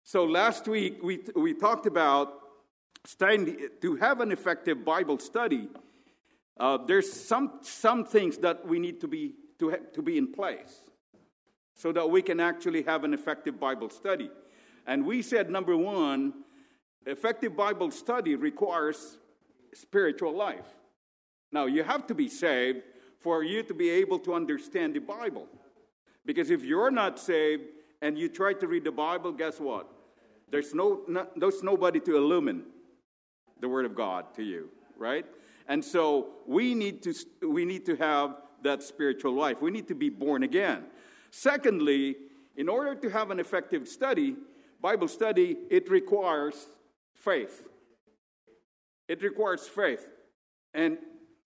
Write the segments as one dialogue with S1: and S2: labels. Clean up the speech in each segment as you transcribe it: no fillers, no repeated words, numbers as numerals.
S1: So last week we talked about studying to have an effective Bible study. There's some things that we need to be in place so that we can actually have an effective Bible study. And we said, number one, effective Bible study requires spiritual life. Now, you have to be saved for you to be able to understand the Bible. Because if you're not saved and you try to read the Bible, guess what? There's nobody to illumine the Word of God to you, right? And so we need to have that spiritual life. We need to be born again. Secondly, in order to have an effective Bible study, it requires faith. It requires faith. And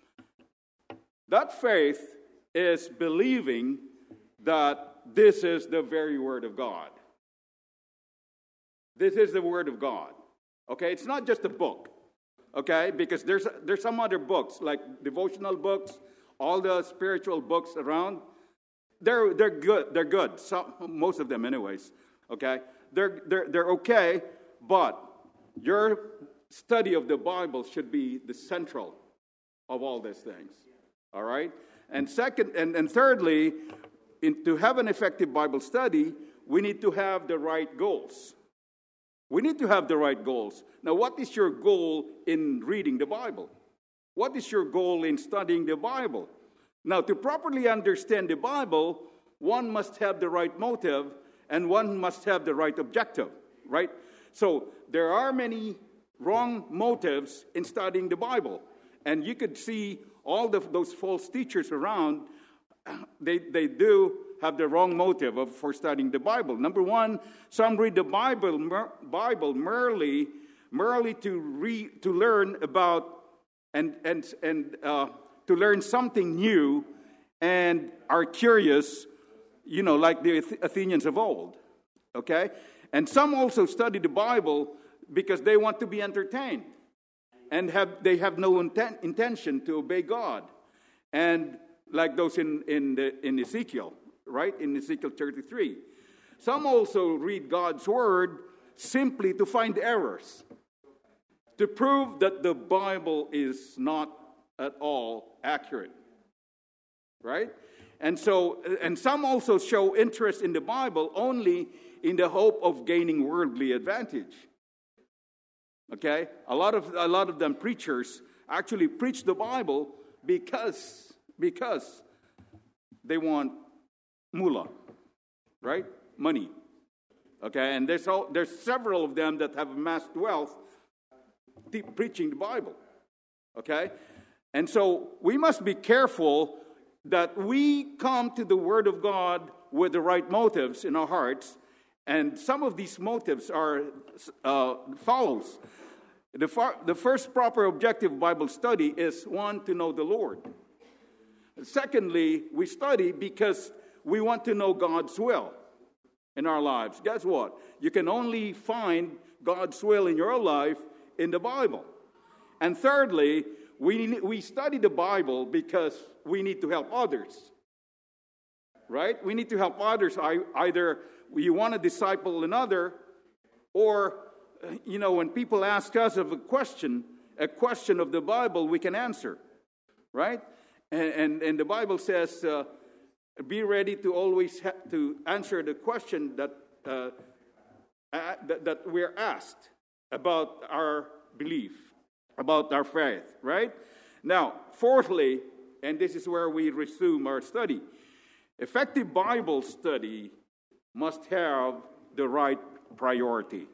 S1: that faith is believing that this is the very Word of God. This is the Word of God. Okay? It's not just a book. Okay? Because there's some other books, like devotional books, all the spiritual books around. They're good. They're good. Most of them anyways. Okay? They're okay, but your study of the Bible should be the central of all these things. All right? And thirdly, to have an effective Bible study, we need to have the right goals. We need to have the right goals. Now, what is your goal in reading the Bible? What is your goal in studying the Bible? Now, to properly understand the Bible, one must have the right motive and one must have the right objective, right? So, there are many wrong motives in studying the Bible. And you could see all those false teachers around, they do have the wrong motive for studying the Bible. Number one, some read the Bible merely to learn about and to learn something new, and are curious, like the Athenians of old. Okay, and some also study the Bible because they want to be entertained, and they have no intention to obey God, and like those in Ezekiel. Right? In Ezekiel 33. Some also read God's Word simply to find errors, to prove that the Bible is not at all accurate. Right? And some also show interest in the Bible only in the hope of gaining worldly advantage. Okay? A lot of them preachers actually preach the Bible because they want mullah, right? Money. Okay, and there's several of them that have amassed wealth preaching the Bible. Okay? And so we must be careful that we come to the Word of God with the right motives in our hearts. And some of these motives are follows. The first proper objective of Bible study is, one, to know the Lord. Secondly, we study because we want to know God's will in our lives. Guess what? You can only find God's will in your life in the Bible. And thirdly, we study the Bible because we need to help others. Right? We need to help others. Either you want to disciple another, or, when people ask us of a question of the Bible, we can answer. Right? And the Bible says, be ready to always to answer the question that we're asked about our belief, about our faith, right? Now, fourthly, and this is where we resume our study, effective Bible study must have the right priority.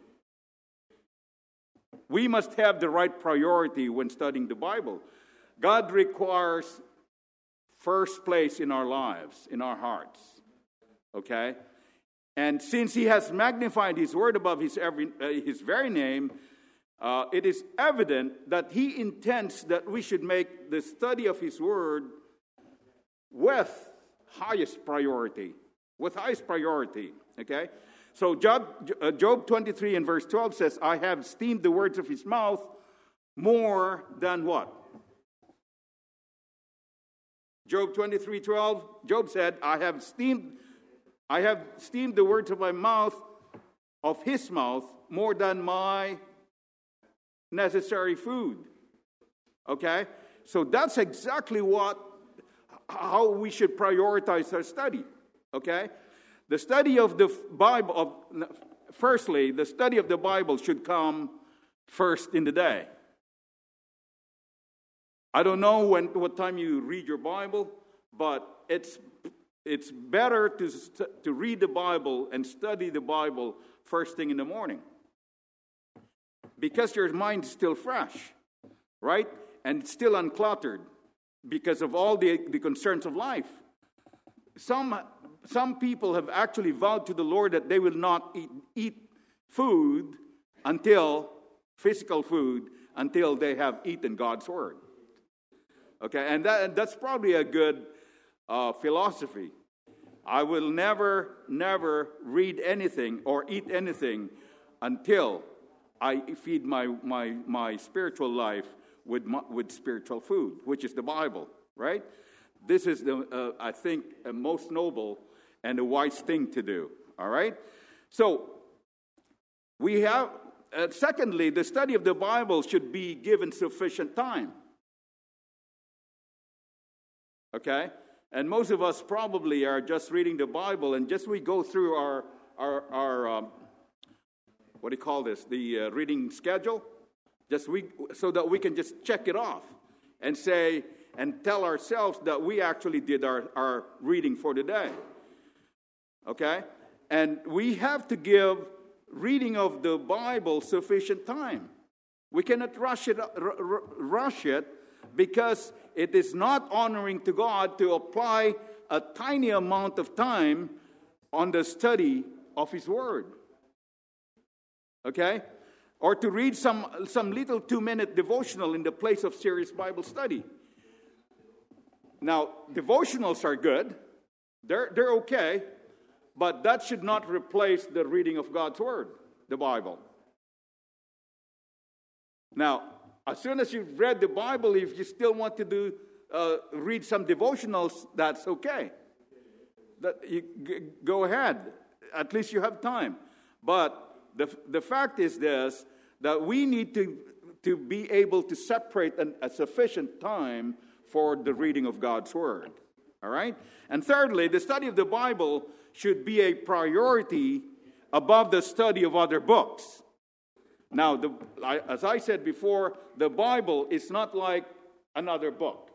S1: We must have the right priority when studying the Bible. God requires first place in our lives, in our hearts. Okay? And since He has magnified His Word above His very name, it is evident that He intends that we should make the study of His Word with highest priority. Okay? So Job 23 and verse 12 says, I have esteemed the words of His mouth more than what? Job 23:12, Job said, I have esteemed the words of my mouth of his mouth more than my necessary food. Okay? So that's exactly how we should prioritize our study. Okay? The study of the Bible, firstly, the study of the Bible should come first in the day. I don't know what time you read your Bible, but it's better to read the Bible and study the Bible first thing in the morning. Because your mind is still fresh, right? And it's still uncluttered because of all the concerns of life. Some people have actually vowed to the Lord that they will not eat food physical food, until they have eaten God's Word. Okay, and that's probably a good philosophy. I will never read anything or eat anything until I feed my spiritual life with spiritual food, which is the Bible, right? This is I think, a most noble and a wise thing to do, all right? So, we have, secondly, the study of the Bible should be given sufficient time. Okay? And most of us probably are just reading the Bible and we go through our what do you call this? The reading schedule, so that we can just check it off and say and tell ourselves that we actually did our reading for the day. Okay? And we have to give reading of the Bible sufficient time. We cannot rush it because it is not honoring to God to apply a tiny amount of time on the study of His Word. Okay? Or to read some little 2-minute devotional in the place of serious Bible study. Now, devotionals are good. They're okay. But that should not replace the reading of God's Word, the Bible. Now, as soon as you've read the Bible, if you still want to read some devotionals, that's okay. Go ahead. At least you have time. But the fact is this, that we need to be able to separate a sufficient time for the reading of God's Word. All right? And thirdly, the study of the Bible should be a priority above the study of other books. Now, as I said before, the Bible is not like another book.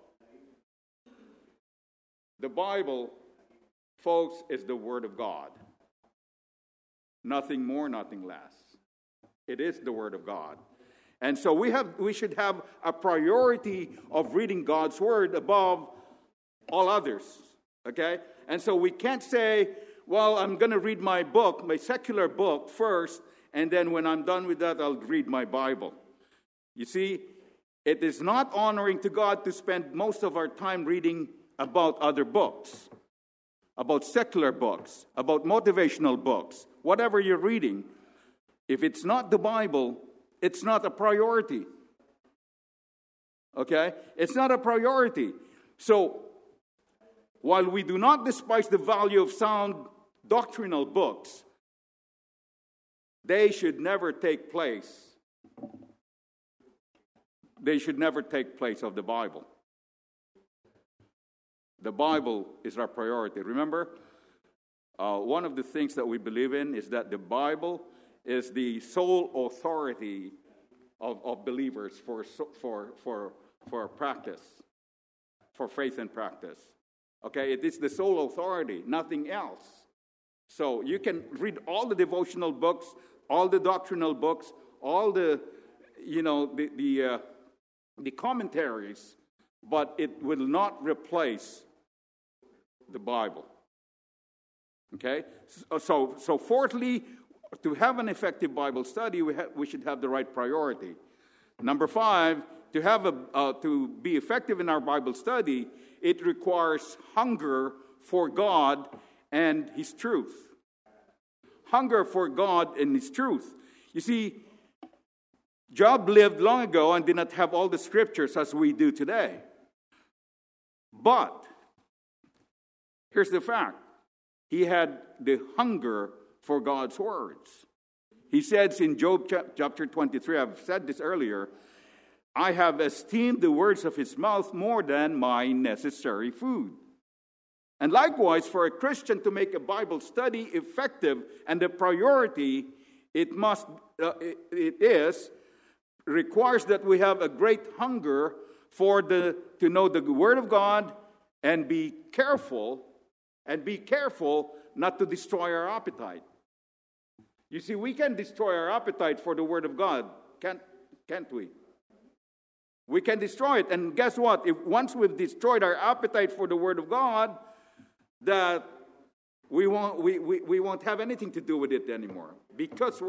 S1: The Bible, folks, is the Word of God. Nothing more, nothing less. It is the Word of God. And so we should have a priority of reading God's Word above all others. Okay? And so we can't say, well, I'm going to read my book, my secular book first, and then when I'm done with that, I'll read my Bible. You see, it is not honoring to God to spend most of our time reading about other books, about secular books, about motivational books, whatever you're reading. If it's not the Bible, it's not a priority. Okay? It's not a priority. So, while we do not despise the value of sound doctrinal books, they should never take place. They should never take place of the Bible. The Bible is our priority. Remember, one of the things that we believe in is that the Bible is the sole authority of believers for practice, for faith and practice. Okay, it is the sole authority, nothing else. So you can read all the devotional books, all the doctrinal books, all the commentaries, but it will not replace the Bible. Okay? So fourthly, to have an effective Bible study, we should have the right priority. Number 5, to be effective in our Bible study, it requires hunger for God and His truth. Hunger for God and His truth. You see, Job lived long ago and did not have all the scriptures as we do today. But, here's the fact. He had the hunger for God's words. He says in Job chapter 23, I've said this earlier, I have esteemed the words of his mouth more than my necessary food. And likewise, for a Christian to make a Bible study effective and a priority, it requires that we have a great hunger to know the Word of God and be careful not to destroy our appetite. You see, we can destroy our appetite for the Word of God, can't we? We can destroy it. And guess what? If once we've destroyed our appetite for the Word of God, that we won't have anything to do with it anymore. Because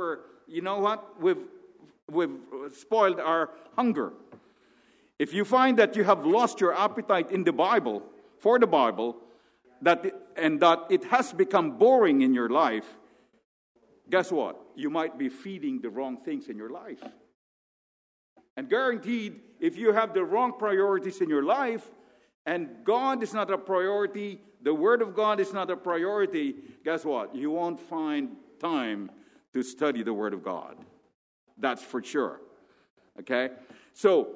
S1: we've spoiled our hunger. If you find that you have lost your appetite in the Bible, for the Bible, that it has become boring in your life, guess what? You might be feeding the wrong things in your life. And guaranteed, if you have the wrong priorities in your life, and God is not a priority, the Word of God is not a priority, guess what? You won't find time to study the Word of God. That's for sure. Okay? So,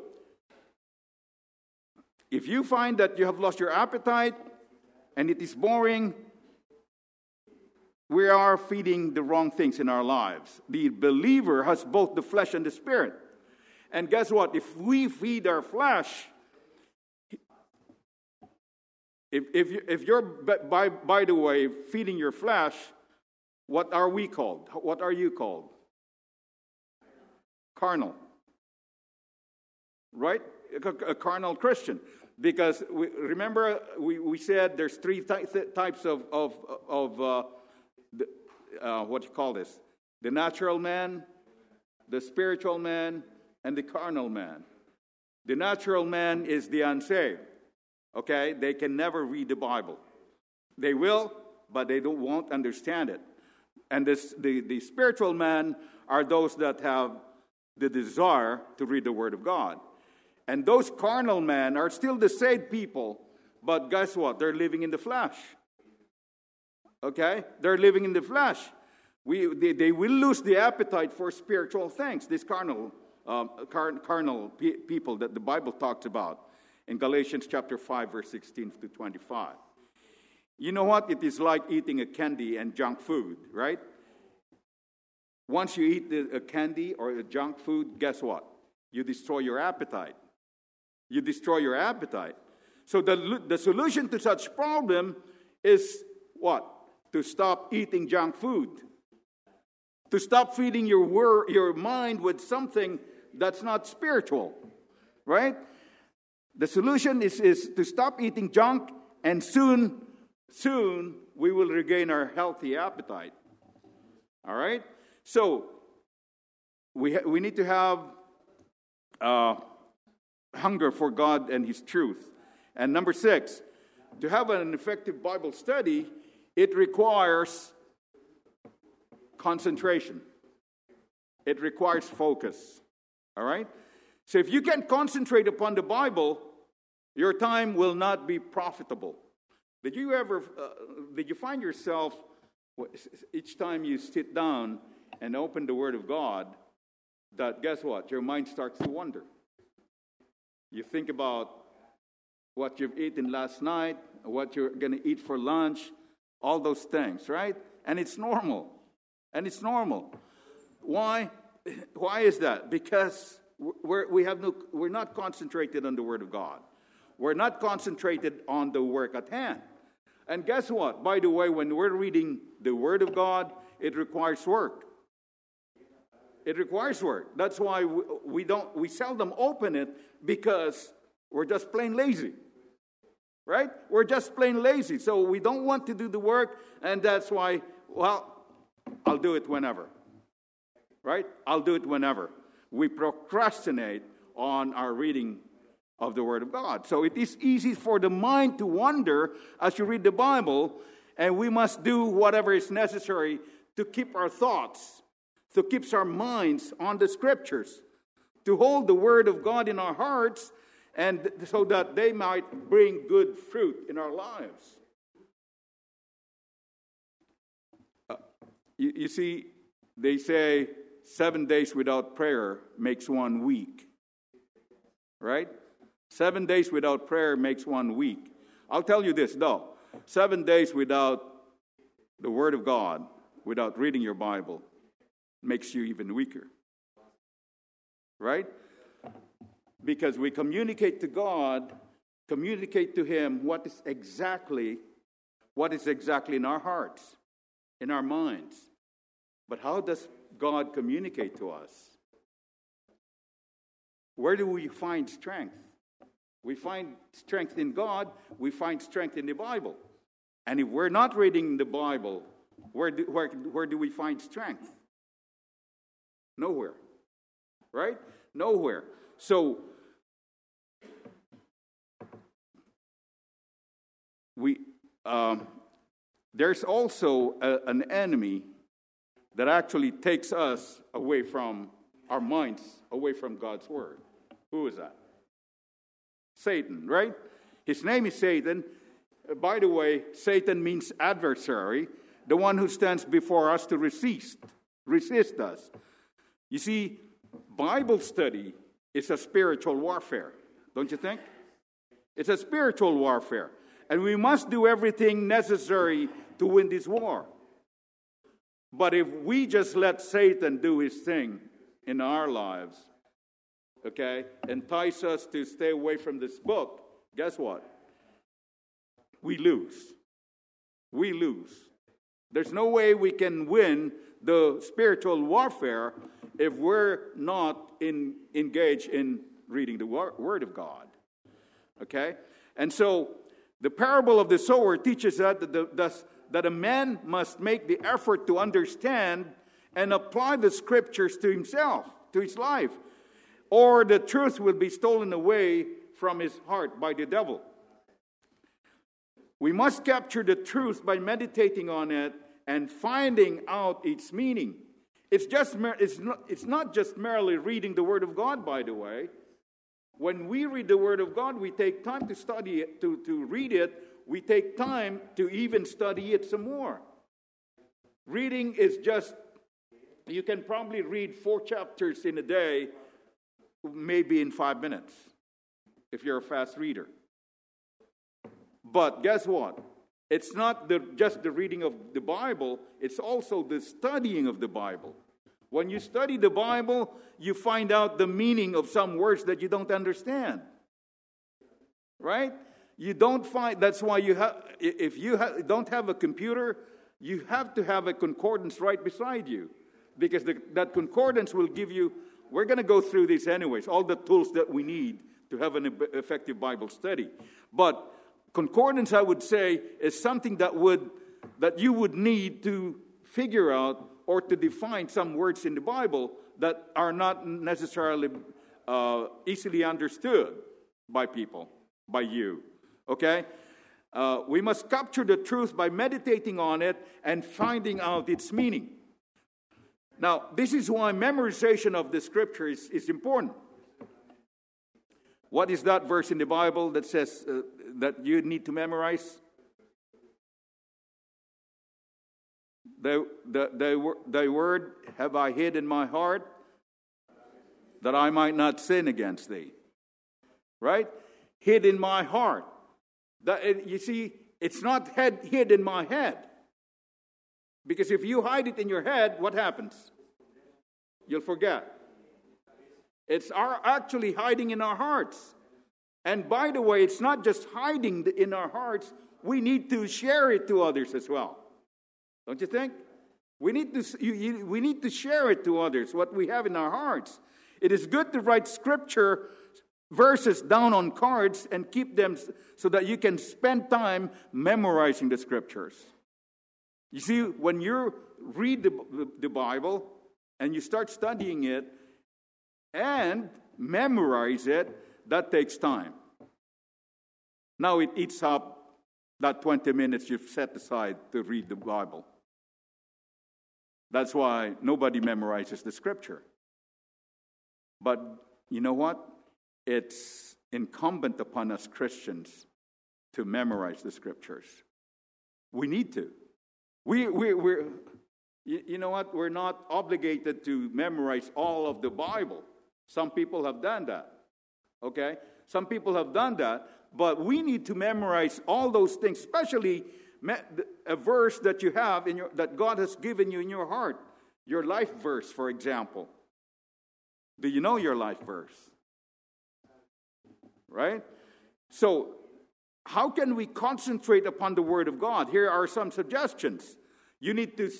S1: if you find that you have lost your appetite and it is boring, we are feeding the wrong things in our lives. The believer has both the flesh and the spirit. And guess what? If we feed our flesh, if you're, by the way, feeding your flesh, what are we called? What are you called? Carnal. Right? A carnal Christian. Because remember, we said there's three types of what do you call this? The natural man, the spiritual man, and the carnal man. The natural man is the unsaved. Okay? They can never read the Bible. They will, but they won't understand it. And the spiritual man are those that have the desire to read the Word of God. And those carnal men are still the saved people, but guess what? They're living in the flesh. Okay? They're living in the flesh. They will lose the appetite for spiritual things, these carnal people that the Bible talks about in Galatians chapter 5, verse 16 to 25. You know what? It is like eating a candy and junk food, right? Once you eat a candy or a junk food, guess what? You destroy your appetite. You destroy your appetite. So the solution to such problem is what? To stop eating junk food. To stop feeding your mind with something that's not spiritual. Right? The solution is to stop eating junk, and soon we will regain our healthy appetite. All right? So we need to have hunger for God and His truth. And number 6, to have an effective Bible study, it requires concentration. It requires focus. All right? So if you can't concentrate upon the Bible, your time will not be profitable. Did you find yourself, each time you sit down and open the Word of God, that guess what? Your mind starts to wander. You think about what you've eaten last night, what you're going to eat for lunch, all those things, right? And it's normal. Why? Why is that? Because we're not concentrated on the Word of God. We're not concentrated on the work at hand. And guess what? By the way, when we're reading the Word of God, it requires work. It requires work. That's why we seldom open it, because we're just plain lazy. Right? We're just plain lazy. So we don't want to do the work, and that's why, I'll do it whenever. Right? I'll do it whenever. We procrastinate on our reading of the Word of God. So it is easy for the mind to wander as you read the Bible, and we must do whatever is necessary to keep our thoughts, to keep our minds on the Scriptures, to hold the Word of God in our hearts, and so that they might bring good fruit in our lives. You see, They say 7 days without prayer makes one weak. Right? 7 days without prayer makes one weak. I'll tell you this, though. 7 days without the Word of God, without reading your Bible, makes you even weaker. Right? Because we communicate to God, communicate to Him what is exactly in our hearts, in our minds. But how does God communicate to us? Where do we find strength? We find strength in God. We find strength in the Bible. And if we're not reading the Bible, where do we find strength? Nowhere. Right? Nowhere. So, there's also an enemy that actually takes us away from our minds, away from God's Word. Who is that? Satan, right? His name is Satan. By the way, Satan means adversary, the one who stands before us to resist us. You see, Bible study is a spiritual warfare, don't you think? It's a spiritual warfare. And we must do everything necessary to win this war. But if we just let Satan do his thing in our lives, okay, entice us to stay away from this book, guess what? We lose. We lose. There's no way we can win the spiritual warfare if we're not engaged in reading the Word of God. Okay? And so, the parable of the sower teaches us that a man must make the effort to understand and apply the Scriptures to himself, to his life, or the truth will be stolen away from his heart by the devil. We must capture the truth by meditating on it and finding out its meaning. It's not just merely reading the Word of God, by the way. When we read the Word of God, we take time to study it, to read it. We take time to even study it some more. Reading is just, you can probably read 4 chapters in a day, maybe in 5 minutes, if you're a fast reader. But guess what? It's not just the reading of the Bible, it's also the studying of the Bible. When you study the Bible, you find out the meaning of some words that you don't understand. Right? You don't find, that's why if you don't have a computer, you have to have a concordance right beside you. Because that concordance will give you, we're going to go through this anyways, all the tools that we need to have an effective Bible study. But concordance, I would say, is something that you would need to figure out or to define some words in the Bible that are not necessarily easily understood by people, by you. Okay? We must capture the truth by meditating on it and finding out its meaning. Now, this is why memorization of the Scripture is important. What is that verse in the Bible that says that you need to memorize? Thy word have I hid in my heart, that I might not sin against thee. Right? Hid in my heart. You see, it's not hid in my head. Because if you hide it in your head, what happens? You'll forget. It's actually hiding in our hearts. And by the way, it's not just hiding in our hearts. We need to share it to others as well. Don't you think? We need to share it to others, what we have in our hearts. It is good to write Scripture verses down on cards and keep them so that you can spend time memorizing the Scriptures. You see, when you read the Bible and you start studying it and memorize it, that takes time. Now it eats up that 20 minutes you've set aside to read the Bible. That's why nobody memorizes the Scripture. But you know what? It's incumbent upon us Christians to memorize the Scriptures. We need to. You know what? We're not obligated to memorize all of the Bible. Some people have done that. Okay? Some people have done that, but we need to memorize all those things, especially a verse that you have that God has given you in your heart. Your life verse, for example. Do you know your life verse? Right? So, how can we concentrate upon the Word of God? Here are some suggestions. You need to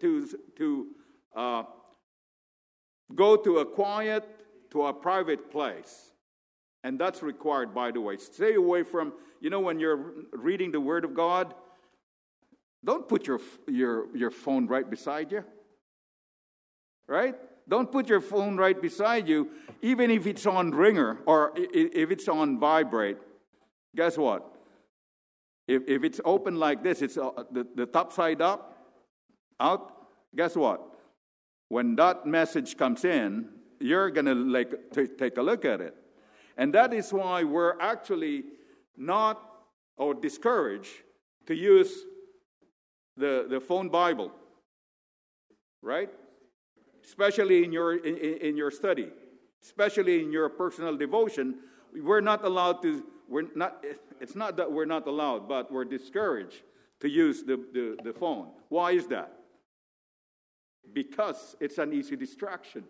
S1: go to a private place. And that's required, by the way. Stay away from, when you're reading the Word of God, don't put your phone right beside you. Right? Don't put your phone right beside you, even if it's on ringer or if it's on vibrate. Guess what? If it's open like this, it's the top side up, out. Guess what? When that message comes in, you're going to take a look at it. And that is why we're actually not or discouraged to use the phone Bible, right? Especially in your study, especially in your personal devotion. We're not allowed to. It's not that we're not allowed, but we're discouraged to use the phone. Why is that? Because it's an easy distraction.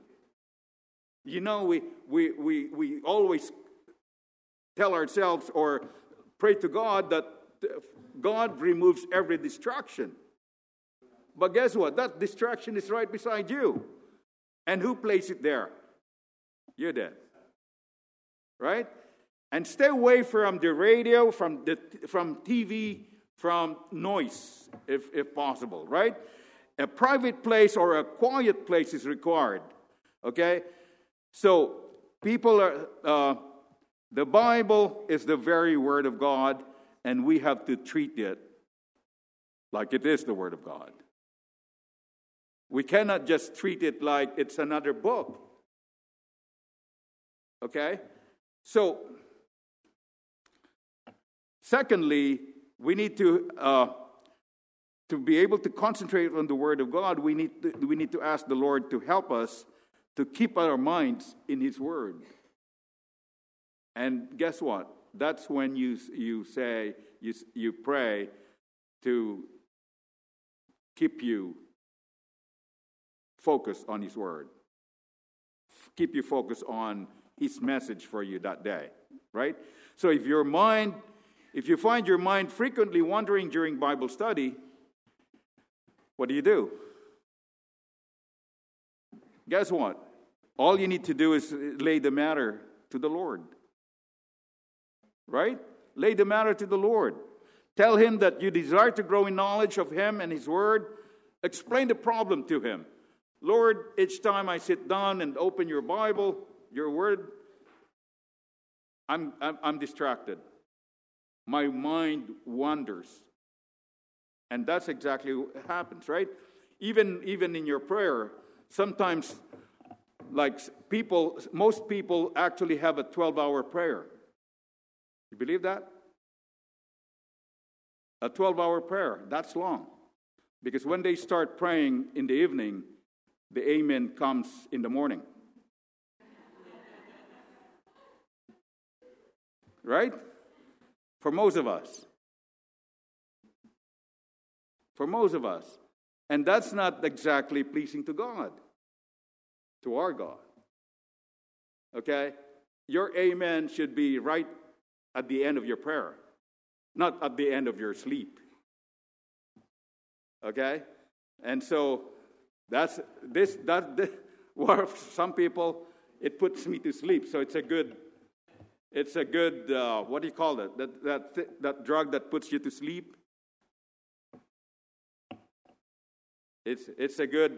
S1: We always tell ourselves or pray to God that God removes every distraction. But guess what? That distraction is right beside you. And who placed it there? You did. Right? And stay away from the radio, from TV, from noise, if possible. Right? A private place or a quiet place is required. Okay? So, the Bible is the very Word of God, and we have to treat it like it is the Word of God. We cannot just treat it like it's another book. Okay? So, secondly, we need to be able to concentrate on the Word of God, we need to ask the Lord to help us to keep our minds in His Word. And guess what? That's when you pray to keep you focused on His Word. Keep you focused on His message for you that day. Right? So if you find your mind frequently wandering during Bible study, what do? Guess what? All you need to do is lay the matter to the Lord. Right? Lay the matter to the Lord. Tell Him that you desire to grow in knowledge of Him and His Word. Explain the problem to Him. Lord, each time I sit down and open your Bible, your Word, I'm distracted. My mind wanders. And that's exactly what happens, right? Even in your prayer, sometimes, most people actually have a 12-hour prayer. You believe that? A 12-hour prayer, that's long. Because when they start praying in the evening, the amen comes in the morning. Right? For most of us. And that's not exactly pleasing to God. To our God. Okay? Your amen should be right at the end of your prayer. Not at the end of your sleep. Okay? And so, that's for some people, it puts me to sleep. So it's a good, what do you call it? That drug that puts you to sleep. It's a good,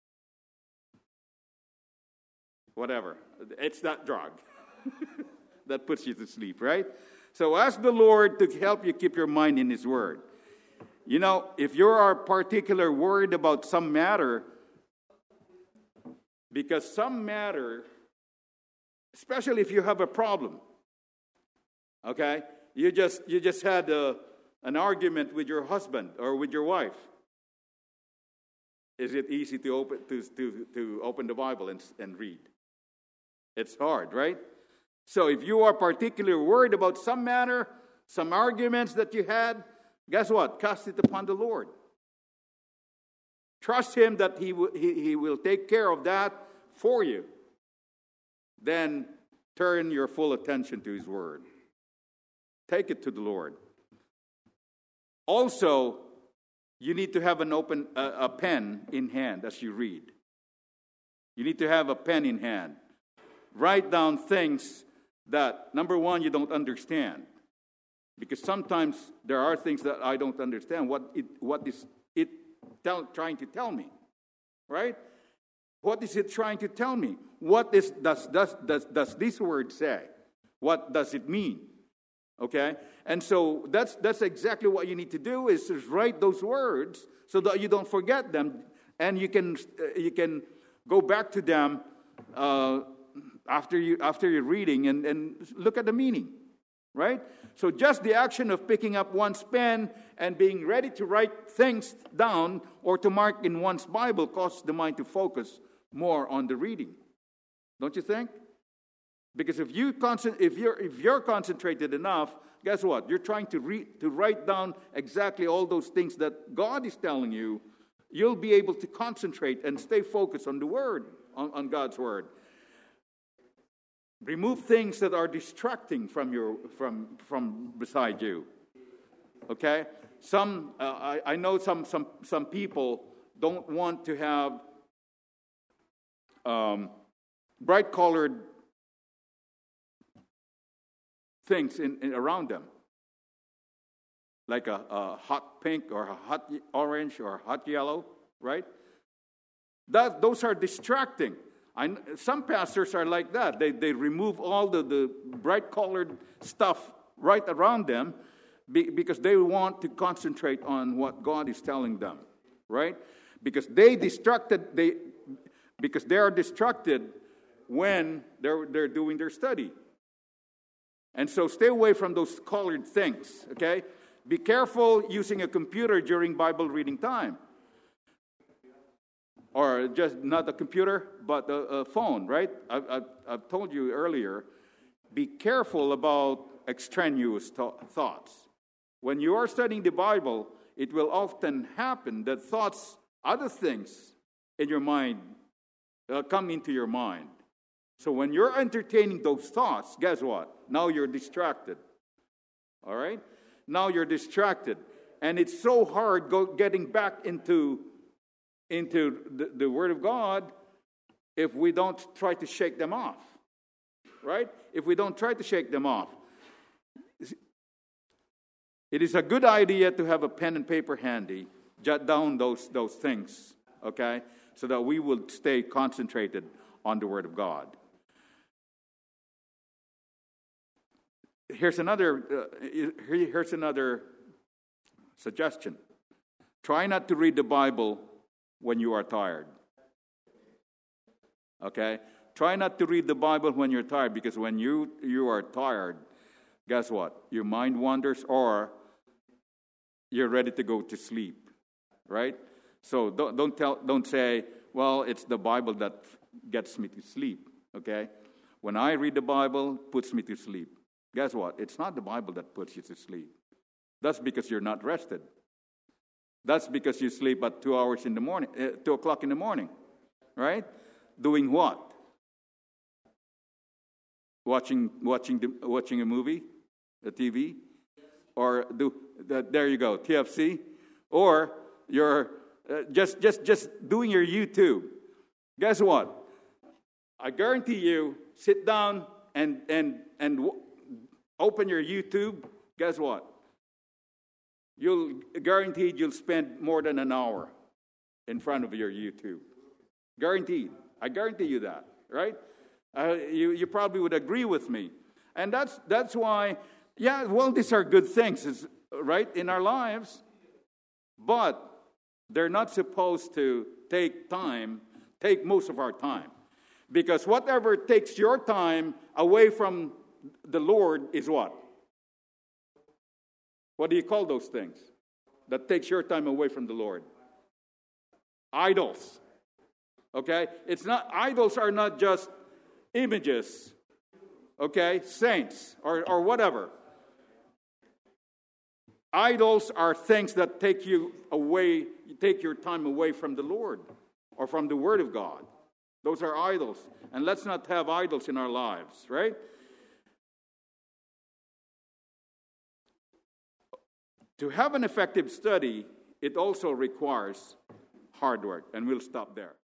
S1: whatever. It's that drug that puts you to sleep, right? So ask the Lord to help you keep your mind in His Word. If you are particular worried about some matter, because some matter, especially if you have a problem, okay? You just had an argument with your husband or with your wife. Is it easy to open the Bible and read? It's hard, right? So if you are particularly worried about some matter, some arguments that you had, guess what? Cast it upon the Lord. Trust Him that He will take care of that for you. Then turn your full attention to His Word. Take it to the Lord. Also, you need to have a pen in hand as you read. You need to have a pen in hand. Write down things that, number one, you don't understand. Because sometimes there are things that I don't understand. What is it trying to tell me? Right? What is it trying to tell me? What does this word say? What does it mean? Okay? And so that's exactly what you need to do, is just write those words so that you don't forget them, and you can go back to them after you're reading and look at the meaning, right? So just the action of picking up one's pen and being ready to write things down or to mark in one's Bible causes the mind to focus more on the reading. Don't you think? Because if you're concentrated enough, guess what? You're trying to write down exactly all those things that God is telling you. You'll be able to concentrate and stay focused on the Word, on God's Word. Remove things that are distracting from beside you. Okay? I know some people don't want to have bright colored things around them, like a hot pink or a hot orange or a hot yellow, right? Those are distracting. Some pastors are like that. They remove all the bright colored stuff right around them because they want to concentrate on what God is telling them, right? Because they are distracted when they're doing their study. And so stay away from those colored things, okay? Be careful using a computer during Bible reading time. Or just not a computer, but a phone, right? I've told you earlier, be careful about extraneous thoughts. When you are studying the Bible, it will often happen that thoughts, other things in your mind, come into your mind. So when you're entertaining those thoughts, guess what? Now you're distracted. All right? Now you're distracted. And it's so hard getting back into the Word of God if we don't try to shake them off. Right? If we don't try to shake them off. It is a good idea to have a pen and paper handy. Jot down those things. Okay? So that we will stay concentrated on the Word of God. Here's another suggestion. Try not to read the Bible when you are tired. Okay? Try not to read the Bible when you're tired, because when you are tired, guess what? Your mind wanders, or you're ready to go to sleep. Right? So don't say, well, it's the Bible that gets me to sleep. Okay? When I read the Bible, it puts me to sleep. Guess what? It's not the Bible that puts you to sleep. That's because you're not rested. That's because you sleep at 2 o'clock in the morning, right? Doing what? Watching a movie, a TV, or there you go, TFC, or you're just doing your YouTube. Guess what? I guarantee you, sit down and open your YouTube. Guess what? Guaranteed you'll spend more than an hour in front of your YouTube. Guaranteed. I guarantee you that, right? You probably would agree with me. And that's why, these are good things, right, in our lives. But they're not supposed to take most of our time. Because whatever takes your time away from the Lord is what? What do you call those things that takes your time away from the Lord? Idols. Okay? Idols are not just images, okay, saints, or whatever. Idols are things that take your time away from the Lord or from the Word of God. Those are idols. And let's not have idols in our lives, right? To have an effective study, it also requires hard work. And we'll stop there.